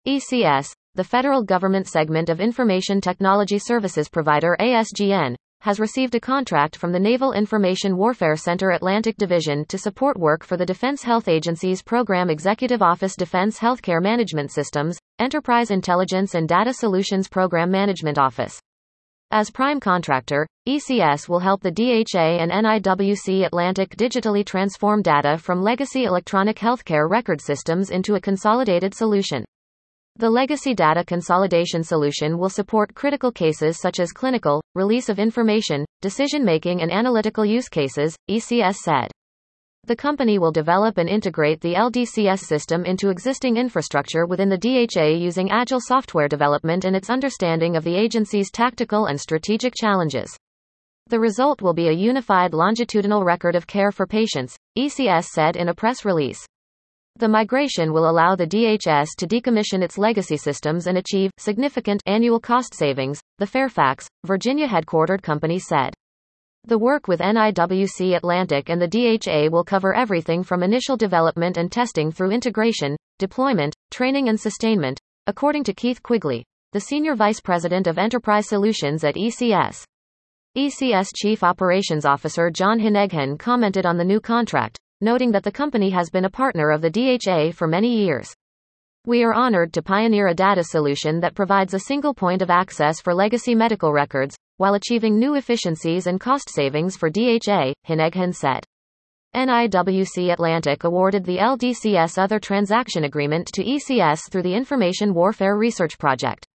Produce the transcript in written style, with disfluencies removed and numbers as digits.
ECS, the federal government segment of Information Technology Services provider ASGN, has received a contract from the Naval Information Warfare Center Atlantic Division to support work for the Defense Health Agency's Program Executive Office Defense Healthcare Management Systems, Enterprise Intelligence and Data Solutions Program Management Office. As prime contractor, ECS will help the DHA and NIWC Atlantic digitally transform data from legacy electronic healthcare record systems into a consolidated solution. The legacy data consolidation solution will support critical cases such as clinical, release of information, decision-making and analytical use cases, ECS said. The company will develop and integrate the LDCS system into existing infrastructure within the DHA using agile software development and its understanding of the agency's tactical and strategic challenges. The result will be a unified longitudinal record of care for patients, ECS said in a press release. The migration will allow the DHS to decommission its legacy systems and achieve significant annual cost savings, the Fairfax, Virginia headquartered company said. The work with NIWC Atlantic and the DHA will cover everything from initial development and testing through integration, deployment, training and sustainment, according to Keith Quigley, the Senior Vice President of Enterprise Solutions at ECS. ECS Chief Operations Officer John Hineghan commented on the new contract, noting that the company has been a partner of the DHA for many years. We are honored to pioneer a data solution that provides a single point of access for legacy medical records, while achieving new efficiencies and cost savings for DHA, Hineghan said. NIWC Atlantic awarded the LDCS Other Transaction Agreement to ECS through the Information Warfare Research Project.